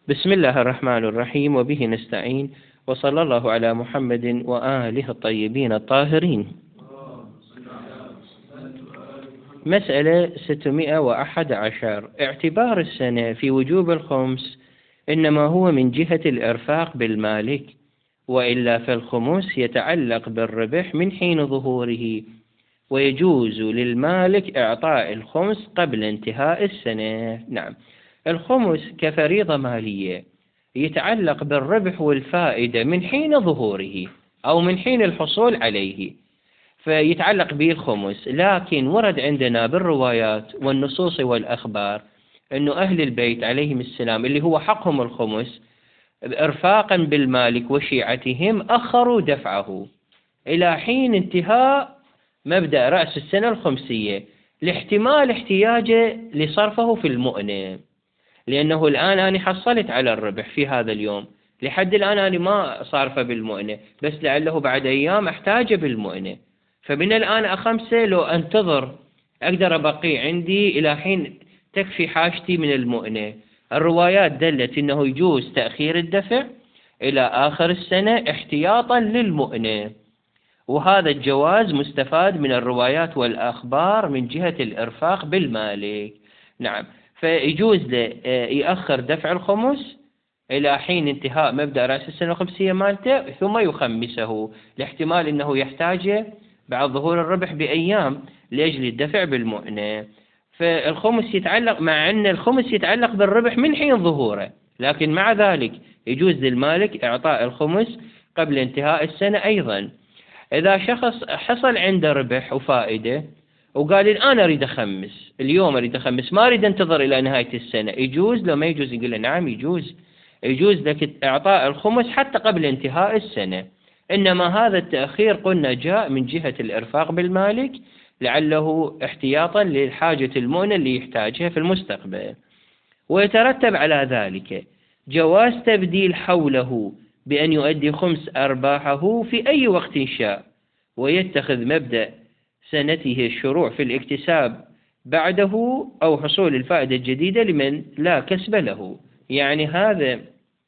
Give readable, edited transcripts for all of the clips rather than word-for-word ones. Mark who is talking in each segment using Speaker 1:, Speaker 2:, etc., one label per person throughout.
Speaker 1: بسم الله الرحمن الرحيم، وبه نستعين، وصلى الله على محمد وآله الطيبين الطاهرين. مسألة 611. اعتبار السنة في وجوب الخمس إنما هو من جهة الإرفاق بالمالك، وإلا فالخمس يتعلق بالربح من حين ظهوره، ويجوز للمالك إعطاء الخمس قبل انتهاء السنة. نعم، الخمس كفريضة مالية يتعلق بالربح والفائدة من حين ظهوره أو من حين الحصول عليه، فيتعلق به الخمس. لكن ورد عندنا بالروايات والنصوص والأخبار أن أهل البيت عليهم السلام اللي هو حقهم الخمس إرفاقا بالمالك وشيعتهم أخروا دفعه إلى حين انتهاء مبدأ رأس السنة الخمسية، لاحتمال احتياجه لصرفه في المؤنة، لأنه الآن أنا حصلت على الربح في هذا اليوم، لحد الآن أنا ما صارفه بالمؤنة، بس لعله بعد أيام أحتاجه بالمؤنة، فمن الآن أخمسه لو أنتظر أقدر أبقي عندي إلى حين تكفي حاجتي من المؤنة. الروايات دلت أنه يجوز تأخير الدفع إلى آخر السنة احتياطا للمؤنة، وهذا الجواز مستفاد من الروايات والأخبار من جهة الإرفاق بالمالك. نعم، فيجوز له يأخر دفع الخمس إلى حين انتهاء مبدأ رأس السنة الخمسية مالته، ثم يخمسه لاحتمال أنه يحتاجه بعد ظهور الربح بأيام لأجل الدفع بالمؤنة. فالخمس يتعلق، مع أن الخمس يتعلق بالربح من حين ظهوره، لكن مع ذلك يجوز للمالك إعطاء الخمس قبل انتهاء السنة أيضا. إذا شخص حصل عنده ربح وفائدة وقال الآن أريد أخمس، اليوم أريد أخمس، ما أريد أنتظر إلى نهاية السنة، يجوز لو ما يجوز؟ يقول له نعم يجوز لك إعطاء الخمس حتى قبل انتهاء السنة، إنما هذا التأخير قلنا جاء من جهة الإرفاق بالمالك لعله احتياطا للحاجة المؤنة اللي يحتاجها في المستقبل. ويترتب على ذلك جواز تبديل حوله بأن يؤدي خمس أرباحه في أي وقت شاء، ويتخذ مبدأ سنته الشروع في الاكتساب بعده أو حصول الفائدة الجديدة لمن لا كسب له. يعني هذا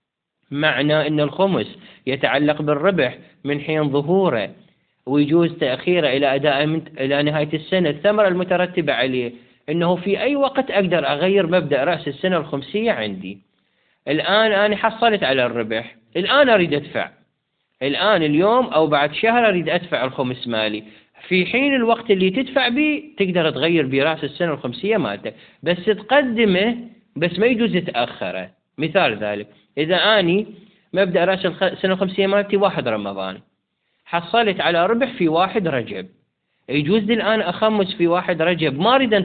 Speaker 1: معنى أن الخمس يتعلق بالربح من حين ظهوره، ويجوز تأخيره إلى إلى نهاية السنة. الثمرة المترتبة عليه أنه في أي وقت أقدر أغير مبدأ رأس السنة الخمسية عندي. الآن أنا حصلت على الربح، الآن أريد أدفع، الآن اليوم أو بعد شهر أريد أدفع الخمس مالي، في حين الوقت اللي تدفع به تقدر تغير برأس السنة الخمسية مالته، بس تقدمه، بس ما يجوز تأخره. مثال ذلك، إذا أني مبدأ رأس السنة الخمسية مالتي 1 رمضان، حصلت على ربح في 1 رجب، يجوز لي الآن أخمس في 1 رجب، ما أريد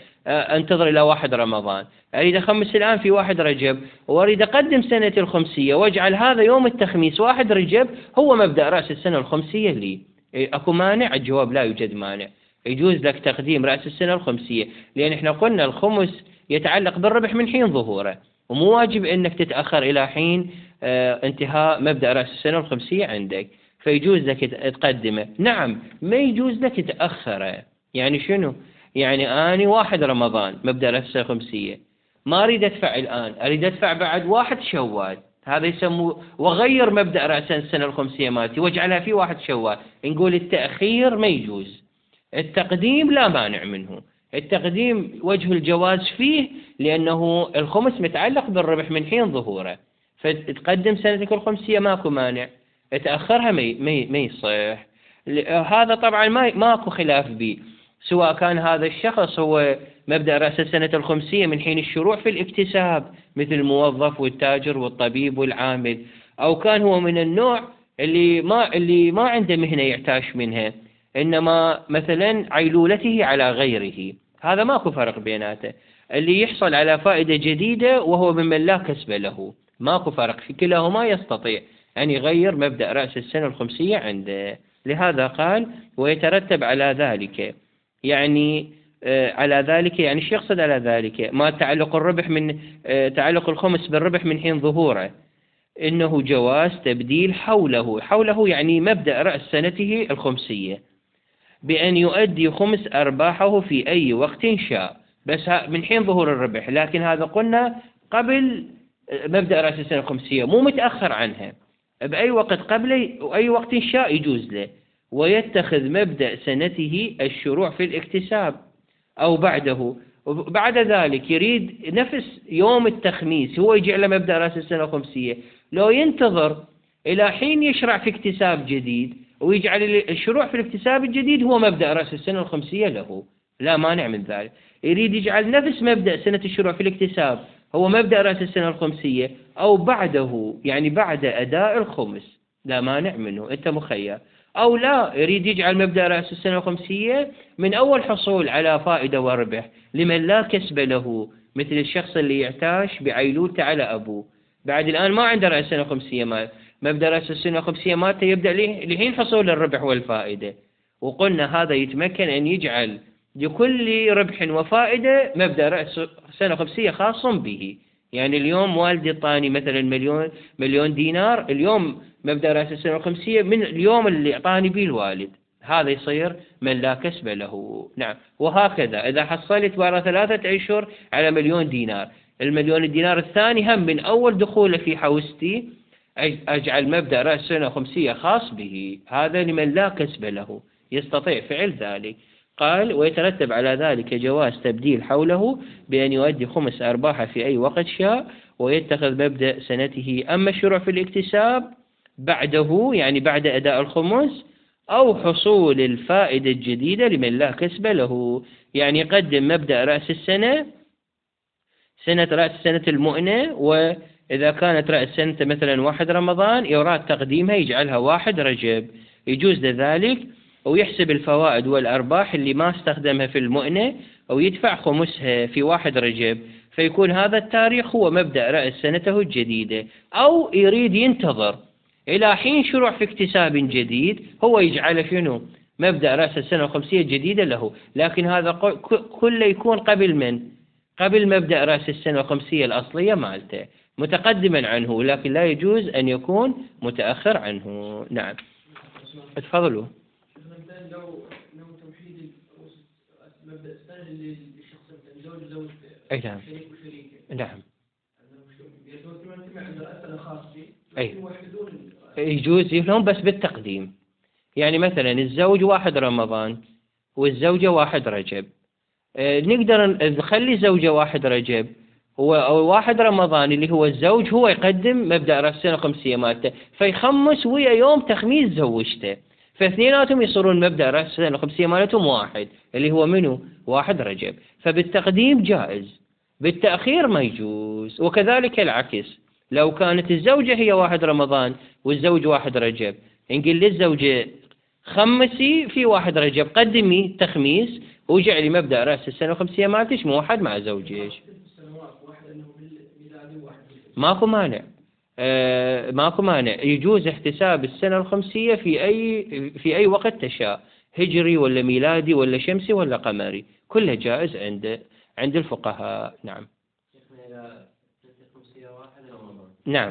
Speaker 1: أنتظر إلى 1 رمضان، أريد أخمس الآن في 1 رجب، وأريد أقدم سنة الخمسية واجعل هذا يوم التخميس 1 رجب هو مبدأ رأس السنة الخمسية لي. أكو مانع؟ الجواب لا يوجد مانع، يجوز لك تقديم رأس السنة الخمسية، لأن احنا قلنا الخمس يتعلق بالربح من حين ظهوره، ومو واجب أنك تتأخر إلى حين انتهاء مبدأ رأس السنة الخمسية عندك، فيجوز لك تقدمه. نعم، ما يجوز لك تأخره. يعني شنو؟ يعني أنا 1 رمضان مبدأ رأس السنة الخمسية، ما أريد أدفع الآن، أريد أدفع بعد 1 شوال، هذا يسموه وغير مبدأ رأس السنة الخمسية مالتي واجعلها في 1 شوال. نقول التأخير ما يجوز، التقديم لا مانع منه، التقديم وجه الجواز فيه لأنه الخمس متعلق بالربح من حين ظهوره، فتقدم سنتك الخمسية ماكو مانع، تأخرها ما يصح. هذا طبعا ماكو خلاف به، سواء كان هذا الشخص هو مبدأ رأس السنة الخمسية من حين الشروع في الاكتساب مثل الموظف والتاجر والطبيب والعامل، أو كان هو من النوع اللي ما عنده مهنة يعتاش منها، إنما مثلا عيلولته على غيره، هذا ماكو فرق بيناته. اللي يحصل على فائدة جديدة وهو ممن لا كسب له، ماكو فرق، في كلاهما يستطيع أن يغير مبدأ رأس السنة الخمسية عنده. لهذا قال ويترتب على ذلك، يعني على ذلك، يعني شو يقصد على ذلك؟ ما تعلق الربح من تعلق الخمس بالربح من حين ظهوره، إنه جواز تبديل حوله يعني مبدأ رأس سنته الخمسية بأن يؤدي خمس أرباحه في أي وقت شاء، بس من حين ظهور الربح، لكن هذا قلنا قبل مبدأ رأس السنة الخمسية مو متأخر عنها، بأي وقت قبله وأي وقت شاء يجوز له، ويتخذ مبدأ سنته الشروع في الاكتساب أو بعده. بعد ذلك يريد نفس يوم التخميس هو يجعل مبدأ رأس السنة الخمسية، لو ينتظر إلى حين يشرع في اكتساب جديد ويجعل الشروع في الاكتساب الجديد هو مبدأ رأس السنة الخمسية له، لا مانع من ذلك. يريد يجعل نفس مبدأ سنة الشروع في الاكتساب هو مبدأ رأس السنة الخمسية أو بعده، يعني بعد أداء الخمس، لا مانع منه، أنت مخير. أو لا، يريد يجعل مبدأ رأس السنة الخمسية من أول حصول على فائدة وربح لمن لا كسب له، مثل الشخص اللي يعتاش بعيلوته على أبوه، بعد الآن ما عنده رأس السنة الخمسية، مبدأ رأس السنة الخمسية مالته يبدأ لحين حصول الربح والفائدة، وقلنا هذا يتمكن أن يجعل لكل ربح وفائدة مبدأ رأس السنة الخمسية خاص به. يعني اليوم والدي طاني مثلا مليون دينار، اليوم مبدأ رأس السنة الخمسية من اليوم اللي أعطاني به الوالد، هذا يصير من لا كسب له. نعم، وهكذا إذا حصلت ورا 3 أشهر على مليون دينار، المليون الدينار الثاني هم من أول دخوله في حوزتي أجعل مبدأ رأس السنة الخمسية خاص به، هذا لمن لا كسب له يستطيع فعل ذلك. قال ويترتب على ذلك جواز تبديل حوله بأن يؤدي خمس أرباحه في أي وقت شاء ويتخذ مبدأ سنته. أما الشروع في الاكتساب بعده، يعني بعد أداء الخمس أو حصول الفائدة الجديدة لمن لا كسب له، يعني يقدم مبدأ رأس السنة، رأس السنة المؤنة، وإذا كانت رأس سنة مثلا 1 رمضان يراد تقديمها يجعلها 1 رجب، يجوز لذلك، ويحسب الفوائد والأرباح اللي ما استخدمها في المؤنة ويدفع خمسها في 1 رجب، فيكون هذا التاريخ هو مبدأ رأس سنته الجديدة. أو يريد ينتظر إلى حين شروع في اكتساب جديد، هو يجعل شنو مبدأ رأس السنة الخمسية الجديدة له، لكن هذا كله يكون قبل من؟ قبل مبدأ رأس السنة الخمسية الأصلية مالته، متقدما عنه، لكن لا يجوز أن يكون متأخر عنه. نعم، اتفضلوا.
Speaker 2: لو توحيد مبدأ السنة للشخص زوج
Speaker 1: أي نعم،
Speaker 2: شريك وشريكة،
Speaker 1: نعم،
Speaker 2: أي
Speaker 1: يجوز لهم بس بالتقديم. يعني مثلا الزوج 1 رمضان والزوجة 1 رجب، نقدر نخلي زوجة 1 رجب أو 1 رمضان اللي هو الزوج هو يقدم مبدأ رأس السنة الخمسية مالته، فيخمس ويا يوم تخميس زوجته، فاثنيناتهم يصيرون مبدأ رأس السنة الخمسية مالتهم 1 اللي هو منه 1 رجب، فبالتقديم جائز، بالتأخير ما يجوز. وكذلك العكس، لو كانت الزوجة هي 1 رمضان والزوج 1 رجب، نقول للزوجة خمسي في 1 رجب، قدمي تخميس وجعلي مبدأ رأس السنة الخمسية مالتش موحد مع زوجك، ماكو مانع. ماكو مانع، يجوز احتساب السنة الخمسية في أي وقت تشاء، هجري ولا ميلادي ولا شمسي ولا قمري، كله جائز عند الفقهاء. نعم. نعم.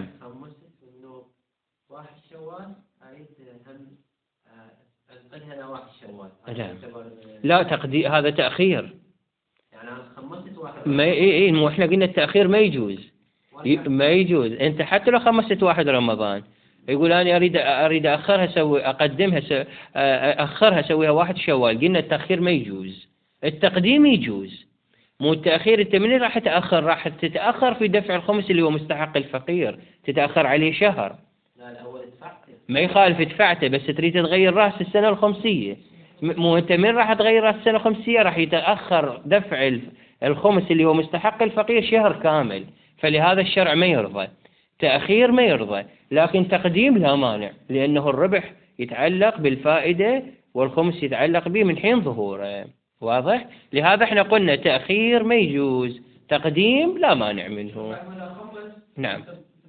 Speaker 1: نعم. لا، هذا تأخير.
Speaker 2: يعني خمست 1
Speaker 1: ما مو احنا قلنا التأخير ما يجوز. ما يجوز. انت حتى لو خمست 1 رمضان يقول انا اريد اخرها اخرها اسويها 1 شوال، قلنا التأخير ما يجوز، التقديم يجوز، مو التأخير. انت من راح تتأخر؟ راح تتأخر في دفع الخمس اللي هو مستحق الفقير، تتأخر عليه شهر.
Speaker 2: لا الاول دفعته،
Speaker 1: ما يخالف دفعته، بس تريد تغير رأس السنة الخمسية، مو انت من راح تغير رأس السنة الخمسية راح يتأخر دفع الخمس اللي هو مستحق الفقير شهر كامل، فلهذا الشرع ما يرضى، تأخير ما يرضى، لكن تقديم لا مانع، لأنه الربح يتعلق بالفائدة والخمس يتعلق به من حين ظهوره، واضح؟ لهذا احنا قلنا تأخير ما يجوز، تقديم لا مانع منه. نعم.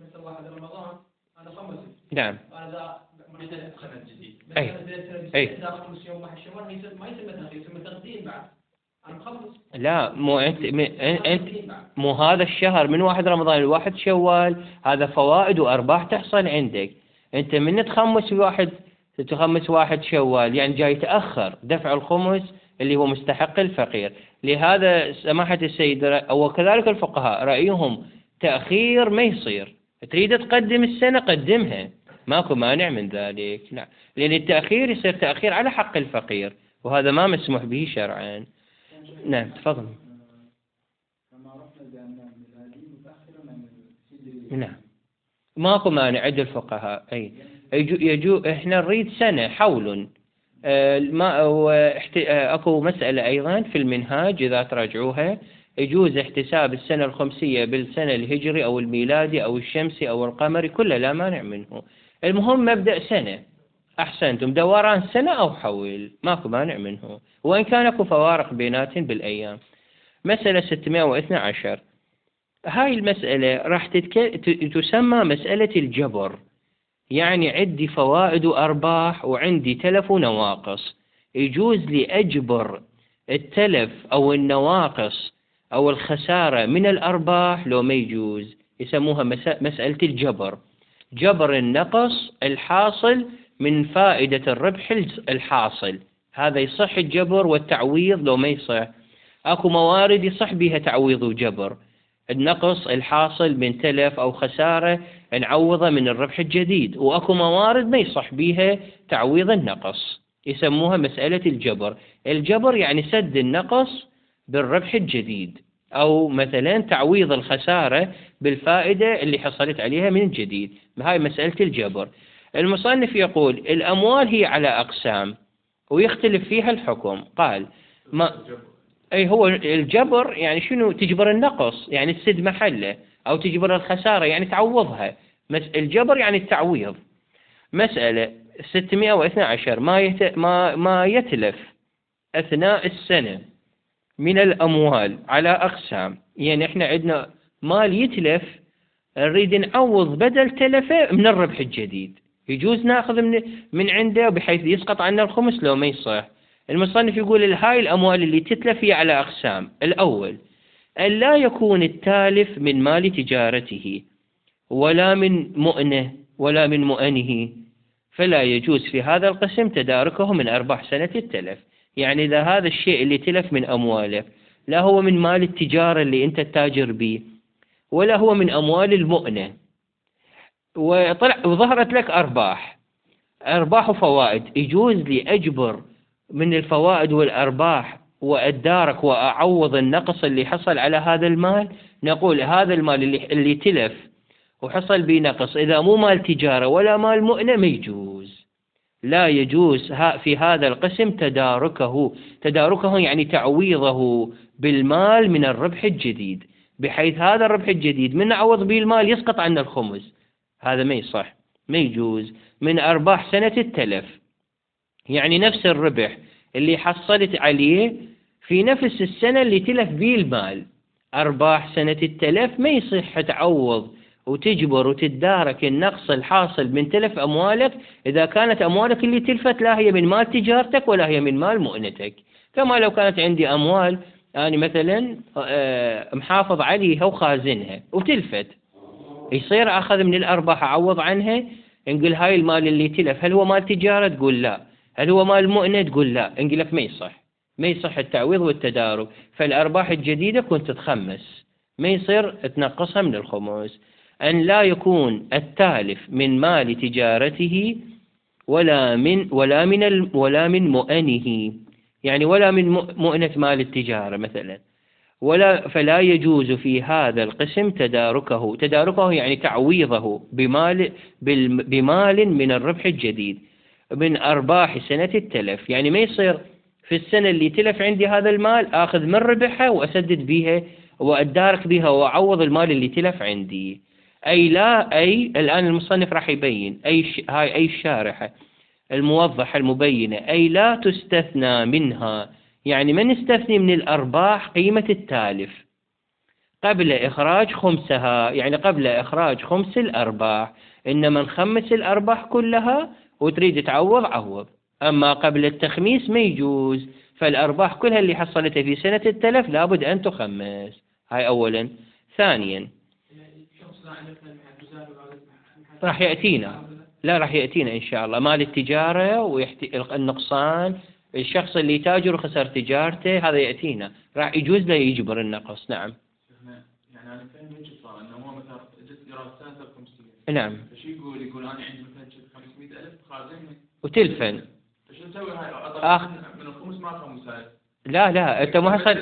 Speaker 1: نعم. أي. أي. لا، مو أنت مو هذا الشهر من 1 رمضان ل1 شوال هذا فوائد وأرباح تحصل عندك، أنت من تخمس 1 شوال يعني جاي تأخر دفع الخمس اللي هو مستحق الفقير. لهذا سماحة السيد وكذلك الفقهاء رأيهم تأخير ما يصير، تريد تقدم السنة قدمها، ماكو مانع من ذلك. نعم، لأن التأخير يصير تأخير على حق الفقير، وهذا ما مسموح به شرعا. نعم تفضل. نعم ماكو مانع عند الفقهاء. أي إحنا نريد سنة حول. أكو مسألة أيضا في المنهاج إذا تراجعوها، يجوز احتساب السنة الخمسية بالسنة الهجري أو الميلادي أو الشمسي أو القمري، كله لا مانع منه. المهم مبدأ سنة. أحسنتم، دوران سنة أو حول ماكو مانع منه، وإن كان أكو فوارق بيناتهم بالأيام. مسألة 612، هاي المسألة راح تسمى مسألة الجبر. يعني عندي فوائد وأرباح وعندي تلف ونواقص، يجوز لي أجبر التلف أو النواقص أو الخسارة من الأرباح لو ما يجوز؟ يسموها مسألة الجبر، جبر النقص الحاصل من فائدة الربح الحاصل. هذا يصح الجبر والتعويض لو ما يصح. أكو موارد يصح بها تعويض وجبر النقص الحاصل من تلف أو خسارة، نعوضه من الربح الجديد، وأكو موارد ما يصح بها تعويض النقص، يسموها مسألة الجبر. الجبر يعني سد النقص بالربح الجديد، أو مثلا تعويض الخسارة بالفائدة اللي حصلت عليها من جديد. هاي مسألة الجبر. المصنف يقول الأموال هي على أقسام ويختلف فيها الحكم. قال ما أي هو الجبر يعني شنو؟ تجبر النقص يعني تسد محله، أو تجبر الخسارة يعني تعوضها. الجبر يعني التعويض. مسألة 612، ما يتلف أثناء السنة من الأموال على أقسام. يعني إحنا عندنا مال يتلف، نريد نعوض بدل تلفه من الربح الجديد، يجوز ناخذ من عنده بحيث يسقط عنا الخمس لو ما يصح. المصنف يقول هاي الأموال اللي تتلف هي على أقسام. الأول أن لا يكون التالف من مال تجارته ولا من مؤنه ولا من مؤنه، فلا يجوز في هذا القسم تداركه من أرباح سنة التلف. يعني إذا هذا الشيء اللي تلف من أموالك لا هو من مال التجارة اللي أنت تاجر به، ولا هو من أموال المؤنة، وظهرت لك أرباح وفوائد، يجوز لي أجبر من الفوائد والأرباح وأدارك وأعوض النقص اللي حصل على هذا المال. نقول هذا المال اللي تلف وحصل به نقص إذا مو مال تجارة ولا مال مؤنة ما يجوز، لا يجوز في هذا القسم تداركه يعني تعويضه بالمال من الربح الجديد، بحيث هذا الربح الجديد من نعوض به المال يسقط عنا الخمس. هذا ما يصح، ما يجوز. من أرباح سنة التلف يعني نفس الربح اللي حصلت عليه في نفس السنة اللي تلف به المال. أرباح سنة التلف ما يصح تعوض وتجبر وتدارك النقص الحاصل من تلف أموالك إذا كانت أموالك اللي تلفت لا هي من مال تجارتك ولا هي من مال مؤنتك. كما لو كانت عندي أموال أنا مثلا محافظ عليها وخازنها وتلفت، يصير أخذ من الأرباح أعوض عنها؟ نقول هاي المال اللي تلف هل هو مال تجارة؟ تقول لا. هل هو مال مؤنة؟ تقول لا. نقول لك ما يصح التعويض والتدارك. فالأرباح الجديدة كنت تخمس، ما يصير تنقصها من الخمس. أن لا يكون التالف من مال تجارته ولا من مؤنه، يعني ولا من مؤنة مال التجارة مثلا، فلا يجوز في هذا القسم تداركه يعني تعويضه بمال من الربح الجديد من أرباح سنة التلف. يعني ما يصير في السنة اللي تلف عندي هذا المال آخذ من ربحها وأسدد بها وأدارك بها وأعوض المال اللي تلف عندي. الآن المصنف راح يبين هاي الشارحة الموضحة المبينة، أي لا تستثنى منها، يعني ما نستثني من الأرباح قيمة التالف قبل إخراج خمسها، يعني قبل إخراج خمس الأرباح، إنما نخمس الأرباح كلها وتريد تعوض عوض. أما قبل التخميس ما يجوز، فالأرباح كلها اللي حصلتها في سنة التلف لابد أن تخمس. هاي أولا. ثانيا راح يأتينا إن شاء الله مال التجارة والنقصان، الشخص اللي تاجر وخسر تجارته هذا يأتينا، راح يجوز له يجبر النقص. نعم.
Speaker 3: يعني أنا فهم وجه صار أنه هو مثلا جت دراسة سنة 500.
Speaker 1: نعم.
Speaker 3: فش يقول أنا عندي مثلا 500,000 خازنها.
Speaker 1: وتلفن.
Speaker 3: فشو نسوي هاي؟ أطلع من الخمس ما خمس هاي.
Speaker 1: لا أنت ما حصل.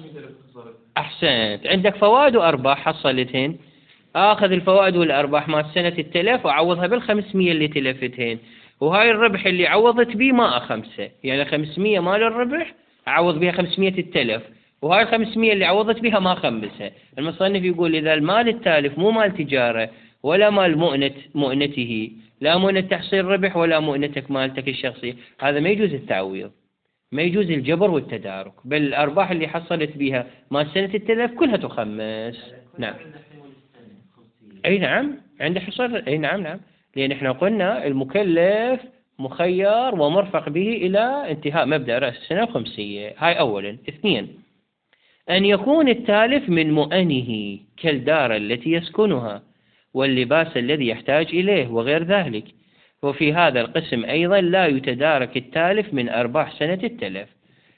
Speaker 1: أحسنت، عندك فوائد وأرباح حصلتهن، آخذ الفوائد والأرباح مال سنة التلف وعوضها بال500 اللي تلفتهن، وهاي الربح اللي عوضت بيه ما خمسة، يعني 500 مال الربح أعوض بها 500 التلف، وهاي 500 اللي عوضت بها ما خمسها. المصنف يقول إذا المال التالف مو مال تجارة ولا مال مؤنته، لا مؤنة تحصيل ربح ولا مؤنتك مالتك الشخصية، هذا ما يجوز التعويض، ما يجوز الجبر والتدارك، بل الأرباح اللي حصلت بها مال سنة التلف كلها تخمس. نعم. أي نعم عند حصول. أي نعم لأن احنا قلنا المكلف مخير ومرفق به إلى انتهاء مبدأ رأس السنة الخمسية. هاي أولا. اثنين، أن يكون التالف من مؤنه كالدار التي يسكنها واللباس الذي يحتاج إليه وغير ذلك، وفي هذا القسم أيضا لا يتدارك التالف من أرباح سنة التلف.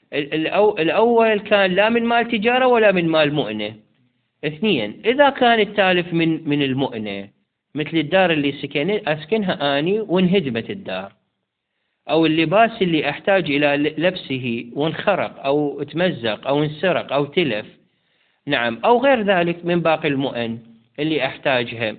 Speaker 1: الأول كان لا من مال تجارة ولا من مال مؤنة. اثنين، إذا كان التالف من المؤنة مثل الدار اللي أسكنها آني وانهدمت الدار، أو اللباس اللي أحتاج إلى لبسه وانخرق أو تمزق أو انسرق أو تلف، نعم، أو غير ذلك من باقي المؤن اللي أحتاجها،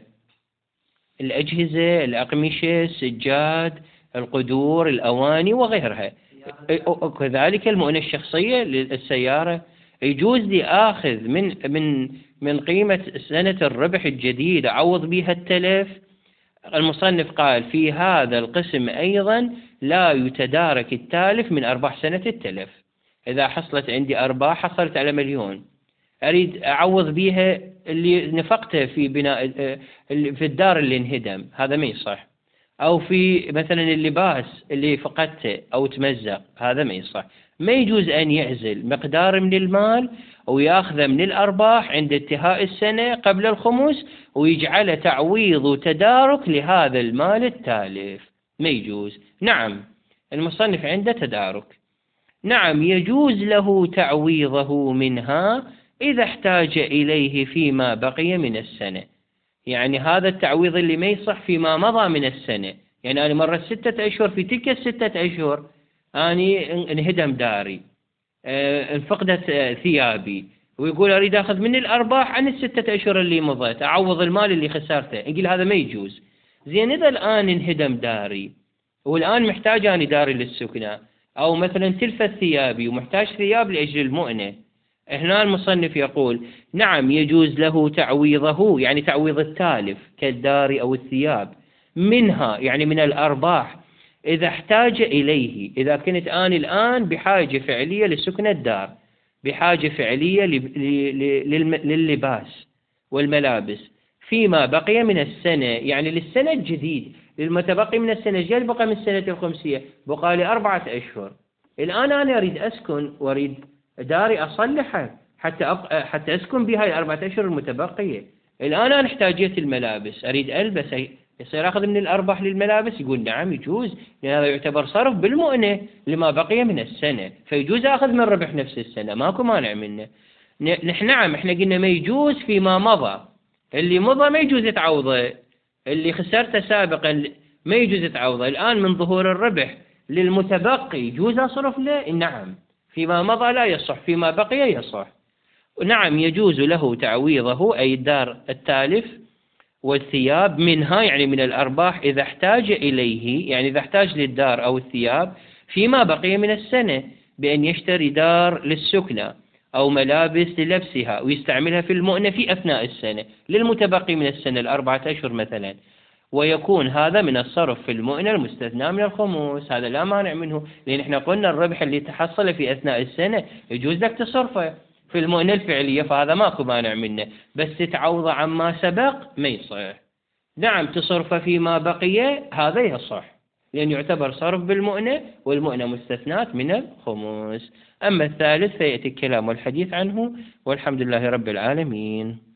Speaker 1: الأجهزة، الأقمشة، السجاد، القدور، الأواني وغيرها، وكذلك المؤنة الشخصية للسيارة، يجوز لي آخذ من قيمة سنة الربح الجديد أعوض بها التلف. المصنف قال في هذا القسم أيضا لا يتدارك التالف من أرباح سنة التلف. إذا حصلت عندي أرباح حصلت على 1,000,000 أريد أعوض بها اللي نفقته في بناء في الدار اللي انهدم، هذا ما يصح، أو في مثلا اللباس اللي فقدته أو تمزق، هذا ما يصح. ما يجوز أن يعزل مقدار من المال ويأخذ من الأرباح عند انتهاء السنة قبل الخمس ويجعل تعويض وتدارك لهذا المال التالف، ما يجوز. نعم المصنف عنده تدارك، نعم يجوز له تعويضه منها إذا احتاج إليه فيما بقي من السنة. يعني هذا التعويض اللي ما يصح فيما مضى من السنة، يعني أنا مرت 6 أشهر، في تلك ال6 أشهر أني انهدم داري، انفقدت ثيابي، ويقول أريد أخذ من الأرباح عن ال6 أشهر اللي مضت أعوض المال اللي خسرته، يقول هذا ما يجوز. زين إذا الآن انهدم داري والآن محتاج أني داري للسكنة، أو مثلا تلفت ثيابي ومحتاج ثياب لأجل المؤنة، هنا المصنف يقول نعم يجوز له تعويضه، يعني تعويض التالف كالدار أو الثياب منها، يعني من الأرباح، إذا احتاج إليه، إذا كنت أنا الآن بحاجة فعلية لسكن الدار، بحاجة فعلية لللباس والملابس فيما بقي من السنة، يعني للسنة الجديد، للمتبقي من السنة الجديد بقى من السنة الخمسية بقى لي 4 أشهر، الآن أنا أريد أسكن وأريد داري أصلحها حتى أسكن بها 4 أشهر المتبقية، الآن أنا احتاجيت الملابس أريد ألبس، يصير أخذ من الأرباح للملابس؟ يقول نعم يجوز، لأن هذا يعتبر صرف بالمؤنة لما بقي من السنة، فيجوز أخذ من ربح نفس السنة، ماكو مانع منه. نعم احنا قلنا ما يجوز فيما مضى، اللي مضى ما يجوز تعوضه، اللي خسرته سابقا ما يجوز تعوضه، الآن من ظهور الربح للمتبقي يجوز أصرف له؟ نعم فيما مضى لا يصح، فيما بقي يصح. نعم يجوز له تعويضه أي الدار التالف والثياب منها، يعني من الأرباح، إذا احتاج إليه، يعني إذا احتاج للدار أو الثياب فيما بقي من السنة، بأن يشتري دار للسكنة أو ملابس للبسها ويستعملها في المؤنة في أثناء السنة للمتبقي من السنة 4 أشهر مثلا، ويكون هذا من الصرف في المؤنة المستثنى من الخمس، هذا لا مانع منه، لأن احنا قلنا الربح اللي تحصل في أثناء السنة يجوز لك تصرفه في المؤنة الفعلية، فهذا ماكو مانع منه، بس تعوض عما سبق ما يصح. نعم تصرفه فيما بقي هذا يصح، لأن يعتبر صرف بالمؤنة والمؤنة مستثنات من الخمس. أما الثالث فيأتي الكلام والحديث عنه، والحمد لله رب العالمين.